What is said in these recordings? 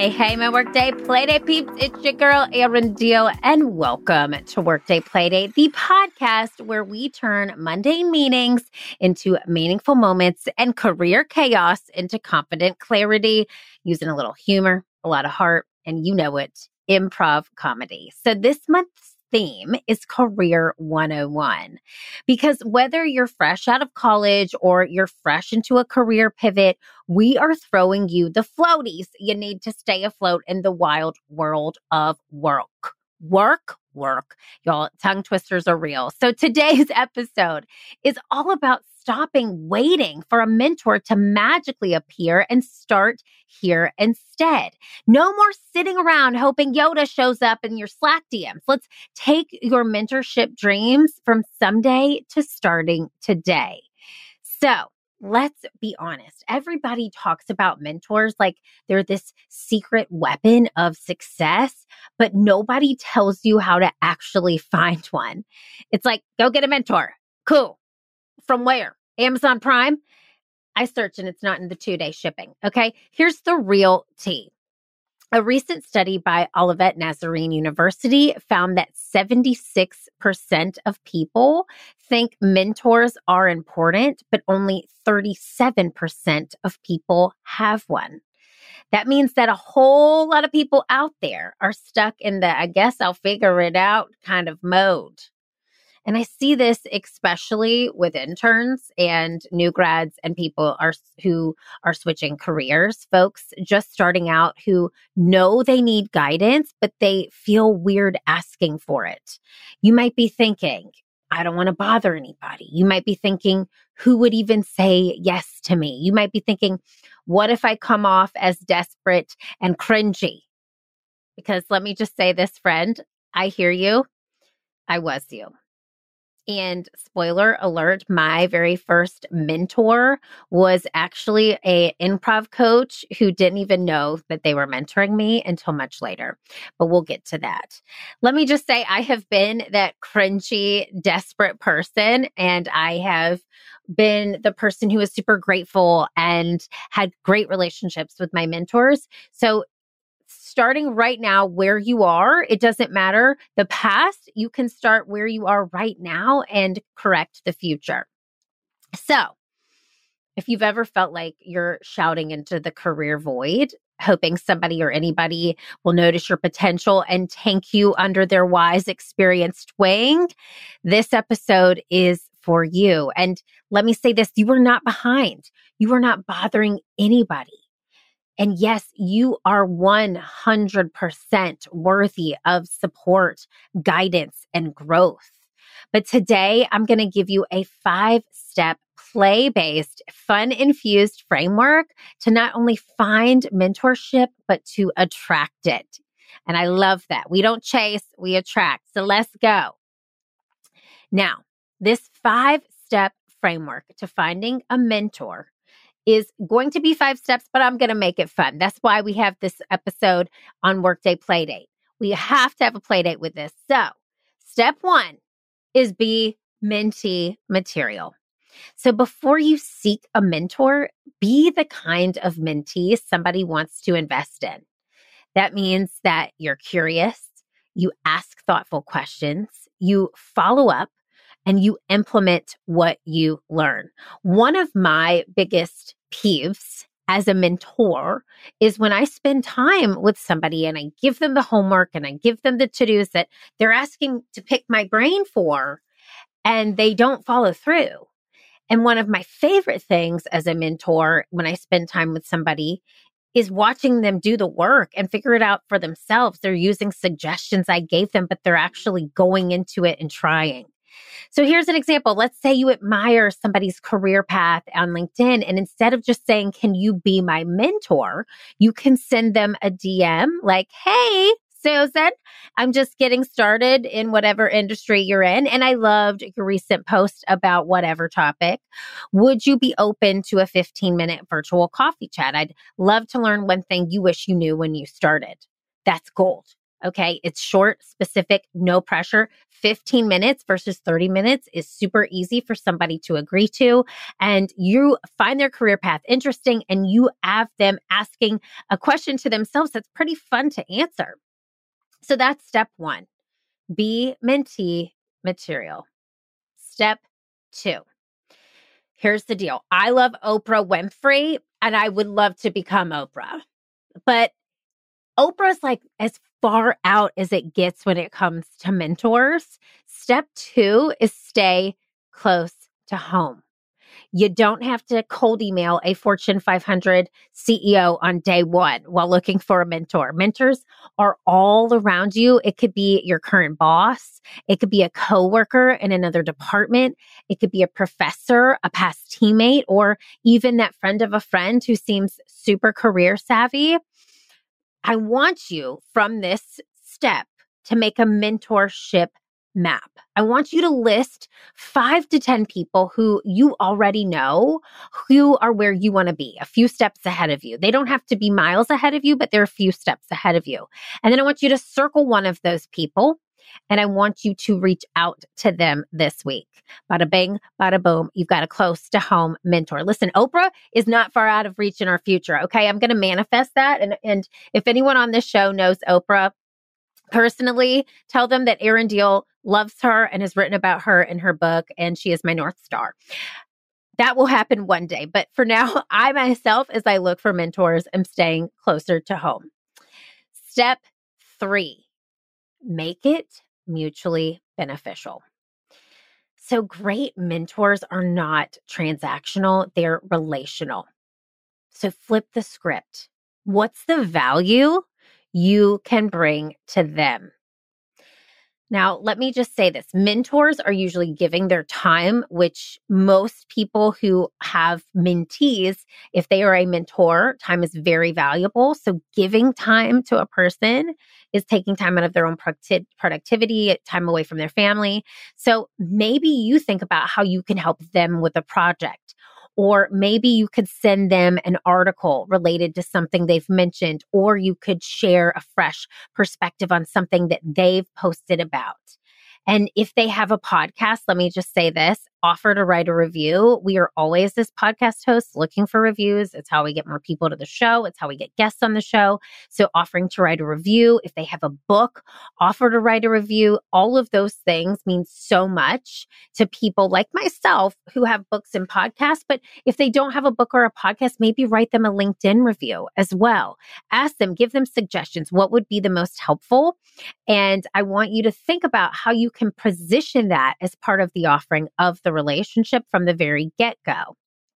Hey, my Workday Playdate peeps. It's your girl, Erin Deal, and welcome to Workday Playdate, the podcast where we turn mundane meetings into meaningful moments and career chaos into confident clarity, using a little humor, a lot of heart, and you know it, improv comedy. So this month's theme is Career 101. Because whether you're fresh out of college or you're fresh into a career pivot, we are throwing you the floaties you need to stay afloat in the wild world of work. Work. Y'all, tongue twisters are real. So today's episode is all about stopping waiting for a mentor to magically appear and start here instead. No more sitting around hoping Yoda shows up in your Slack DMs. Let's take your mentorship dreams from someday to starting today. So let's be honest. Everybody talks about mentors like they're this secret weapon of success, but nobody tells you how to actually find one. It's like, go get a mentor. Cool. From where? Amazon Prime? I search and it's not in the 2-day shipping. Okay. Here's the real tea. A recent study by Olivet Nazarene University found that 76% of people think mentors are important, but only 37% of people have one. That means that a whole lot of people out there are stuck in the, I guess I'll figure it out kind of mode. And I see this especially with interns and new grads and people who are switching careers, folks just starting out who know they need guidance, but they feel weird asking for it. You might be thinking, I don't want to bother anybody. You might be thinking, who would even say yes to me? You might be thinking, what if I come off as desperate and cringy? Because let me just say this, friend, I hear you. I was you. And spoiler alert, my very first mentor was actually an improv coach who didn't even know that they were mentoring me until much later. But we'll get to that. Let me just say, I have been that cringy, desperate person, and I have been the person who is super grateful and had great relationships with my mentors. So starting right now where you are, it doesn't matter the past, you can start where you are right now and correct the future. So if you've ever felt like you're shouting into the career void, hoping somebody or anybody will notice your potential and tank you under their wise, experienced wing, this episode is for you. And let me say this, you are not behind. You are not bothering anybody. And yes, you are 100% worthy of support, guidance, and growth. But today, I'm going to give you a 5-step play-based, fun-infused framework to not only find mentorship, but to attract it. And I love that. We don't chase, we attract. So let's go. Now, this 5-step framework to finding a mentor is going to be 5 steps, but I'm going to make it fun. That's why we have this episode on Workday Playdate. We have to have a playdate with this. So step 1 is be mentee material. So before you seek a mentor, be the kind of mentee somebody wants to invest in. That means that you're curious, you ask thoughtful questions, you follow up, and you implement what you learn. One of my biggest peeves as a mentor is when I spend time with somebody and I give them the homework and I give them the to-dos that they're asking to pick my brain for, and they don't follow through. And one of my favorite things as a mentor when I spend time with somebody is watching them do the work and figure it out for themselves. They're using suggestions I gave them, but they're actually going into it and trying. So here's an example. Let's say you admire somebody's career path on LinkedIn, and instead of just saying, can you be my mentor, you can send them a DM like, hey, Susan, I'm just getting started in whatever industry you're in, and I loved your recent post about whatever topic. Would you be open to a 15-minute virtual coffee chat? I'd love to learn one thing you wish you knew when you started. That's gold. Okay. It's short, specific, no pressure. 15 minutes versus 30 minutes is super easy for somebody to agree to. And you find their career path interesting and you have them asking a question to themselves that's pretty fun to answer. So that's step one, be mentee material. Step two, here's the deal. I love Oprah Winfrey and I would love to become Oprah, but Oprah's like as far out as it gets when it comes to mentors. Step two is stay close to home. You don't have to cold email a Fortune 500 CEO on day one while looking for a mentor. Mentors are all around you. It could be your current boss. It could be a coworker in another department. It could be a professor, a past teammate, or even that friend of a friend who seems super career savvy. I want you from this step to make a mentorship map. I want you to list 5 to 10 people who you already know who are where you want to be, a few steps ahead of you. They don't have to be miles ahead of you, but they're a few steps ahead of you. And then I want you to circle one of those people and I want you to reach out to them this week. Bada bing, bada boom. You've got a close to home mentor. Listen, Oprah is not far out of reach in our future. Okay. I'm going to manifest that. And if anyone on this show knows Oprah personally, tell them that Erin Diehl loves her and has written about her in her book, and she is my North Star. That will happen one day. But for now, I myself, as I look for mentors, am staying closer to home. Step 3, make it mutually beneficial. So great mentors are not transactional, they're relational. So flip the script. What's the value you can bring to them? Now, let me just say this. Mentors are usually giving their time, which most people who have mentees, if they are a mentor, time is very valuable. So giving time to a person is taking time out of their own productivity, time away from their family. So maybe you think about how you can help them with a project. Or maybe you could send them an article related to something they've mentioned, or you could share a fresh perspective on something that they've posted about. And if they have a podcast, let me just say this, offer to write a review. We are always, as podcast hosts, looking for reviews. It's how we get more people to the show. It's how we get guests on the show. So offering to write a review. If they have a book, offer to write a review. All of those things mean so much to people like myself who have books and podcasts. But if they don't have a book or a podcast, maybe write them a LinkedIn review as well. Ask them, give them suggestions. What would be the most helpful? And I want you to think about how you can position that as part of the offering of the relationship from the very get-go.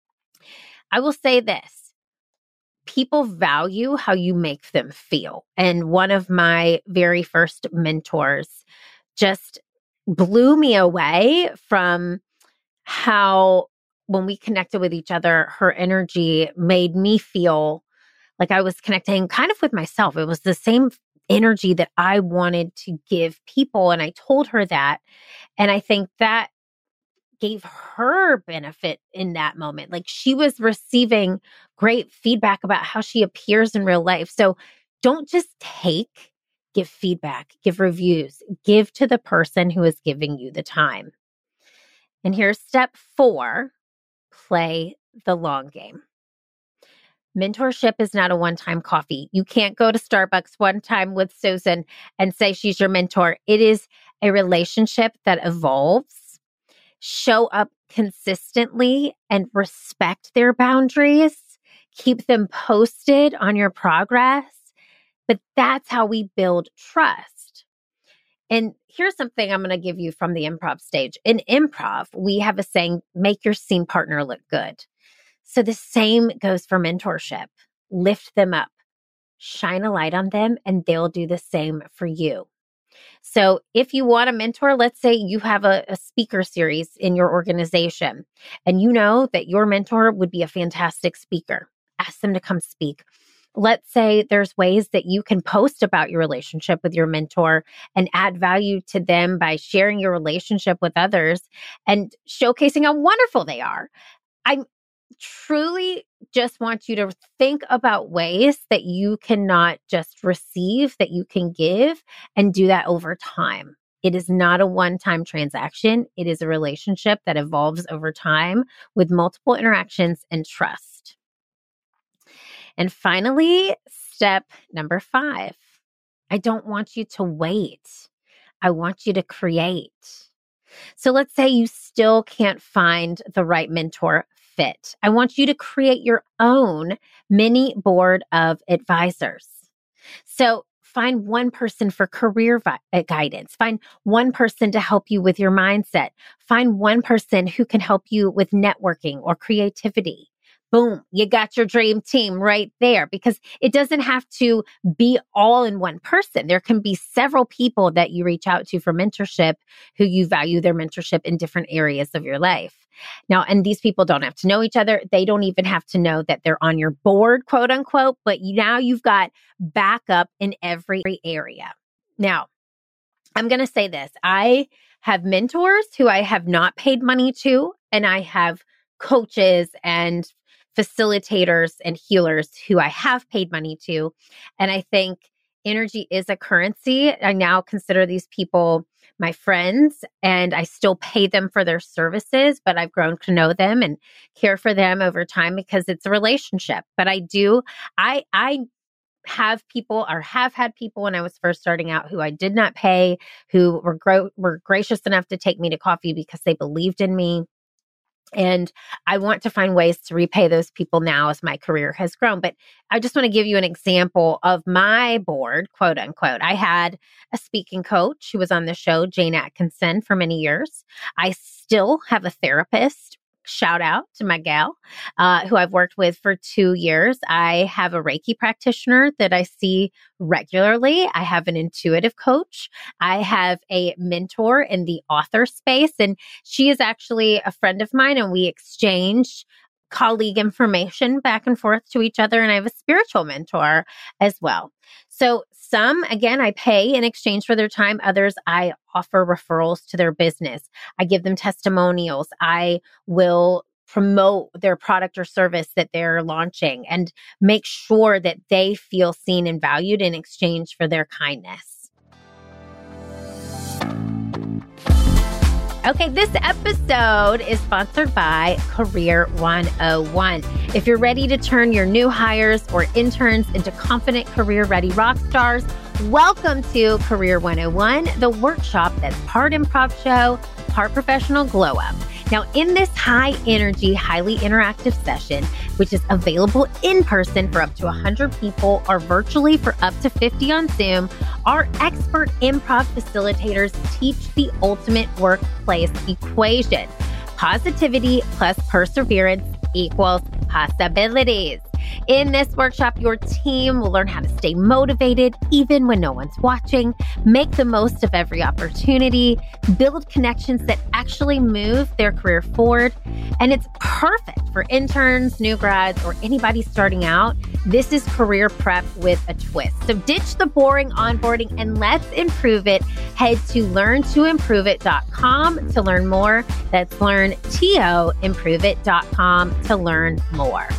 I will say this, people value how you make them feel. And one of my very first mentors just blew me away from how, when we connected with each other, her energy made me feel like I was connecting kind of with myself. It was the same energy that I wanted to give people. And I told her that. And I think that gave her benefit in that moment. Like she was receiving great feedback about how she appears in real life. So don't just take, give feedback, give reviews, give to the person who is giving you the time. And here's step 4, play the long game. Mentorship is not a one-time coffee. You can't go to Starbucks one time with Susan and say she's your mentor. It is a relationship that evolves. Show up consistently and respect their boundaries. Keep them posted on your progress. But that's how we build trust. And here's something I'm going to give you from the improv stage. In improv, we have a saying, make your scene partner look good. So the same goes for mentorship. Lift them up, shine a light on them, and they'll do the same for you. So if you want a mentor, let's say you have a speaker series in your organization and you know that your mentor would be a fantastic speaker. Ask them to come speak. Let's say there's ways that you can post about your relationship with your mentor and add value to them by sharing your relationship with others and showcasing how wonderful they are. truly just want you to think about ways that you can not just receive, that you can give, and do that over time. It is not a one-time transaction. It is a relationship that evolves over time with multiple interactions and trust. And finally, step number 5. I don't want you to wait. I want you to create. So let's say you still can't find the right mentor fit. I want you to create your own mini board of advisors. So find one person for career guidance. Find one person to help you with your mindset. Find one person who can help you with networking or creativity. Boom, you got your dream team right there, because it doesn't have to be all in one person. There can be several people that you reach out to for mentorship who you value their mentorship in different areas of your life. Now, and these people don't have to know each other. They don't even have to know that they're on your board, quote unquote, but now you've got backup in every area. Now, I'm going to say this. I have mentors who I have not paid money to, and I have coaches and facilitators and healers who I have paid money to. And I think energy is a currency. I now consider these people my friends, and I still pay them for their services, but I've grown to know them and care for them over time because it's a relationship. But I have people, or have had people when I was first starting out, who I did not pay, who were gracious enough to take me to coffee because they believed in me. And I want to find ways to repay those people now as my career has grown. But I just want to give you an example of my board, quote unquote. I had a speaking coach who was on the show, Jane Atkinson, for many years. I still have a therapist. Shout out to my gal, who I've worked with for 2 years. I have a Reiki practitioner that I see regularly. I have an intuitive coach. I have a mentor in the author space, and she is actually a friend of mine, and we exchange colleague information back and forth to each other. And I have a spiritual mentor as well. So some, again, I pay in exchange for their time. Others, I offer referrals to their business. I give them testimonials. I will promote their product or service that they're launching and make sure that they feel seen and valued in exchange for their kindness. Okay, this episode is sponsored by Career 101. If you're ready to turn your new hires or interns into confident, career-ready rock stars, welcome to Career 101, the workshop that's part improv show, part professional glow up. Now, in this high energy, highly interactive session, which is available in person for up to 100 people or virtually for up to 50 on Zoom, our expert improv facilitators teach the ultimate workplace equation. Positivity plus perseverance equals possibilities. In this workshop, your team will learn how to stay motivated even when no one's watching, make the most of every opportunity, build connections that actually move their career forward. And it's perfect for interns, new grads, or anybody starting out. This is career prep with a twist. So ditch the boring onboarding and let's improve it. Head to learntoimproveit.com to learn more. That's learntoimproveit.com to learn more.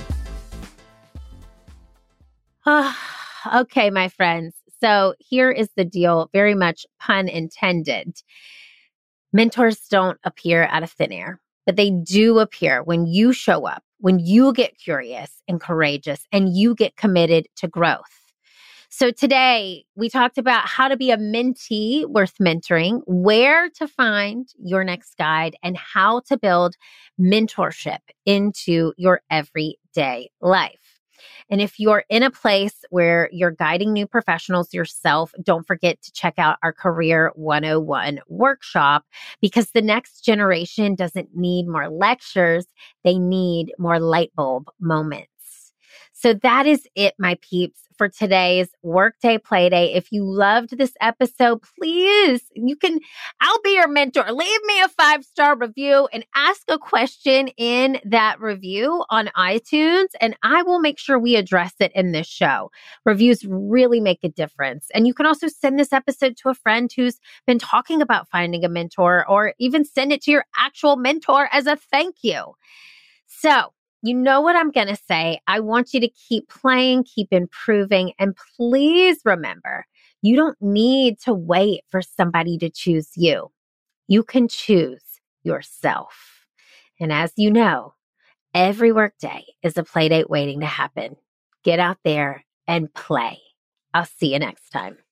Okay, my friends. So here is the deal, very much pun intended. Mentors don't appear out of thin air, but they do appear when you show up, when you get curious and courageous, and you get committed to growth. So today we talked about how to be a mentee worth mentoring, where to find your next guide, and how to build mentorship into your everyday life. And if you're in a place where you're guiding new professionals yourself, don't forget to check out our Career 101 workshop, because the next generation doesn't need more lectures. They need more light bulb moments. So that is it, my peeps, for today's Workday Playday. If you loved this episode, please, I'll be your mentor. Leave me a 5-star review and ask a question in that review on iTunes, and I will make sure we address it in this show. Reviews really make a difference. And you can also send this episode to a friend who's been talking about finding a mentor, or even send it to your actual mentor as a thank you. So You know what I'm going to say. I want you to keep playing, keep improving, and please remember, you don't need to wait for somebody to choose you. You can choose yourself. And as you know, every workday is a play date waiting to happen. Get out there and play. I'll see you next time.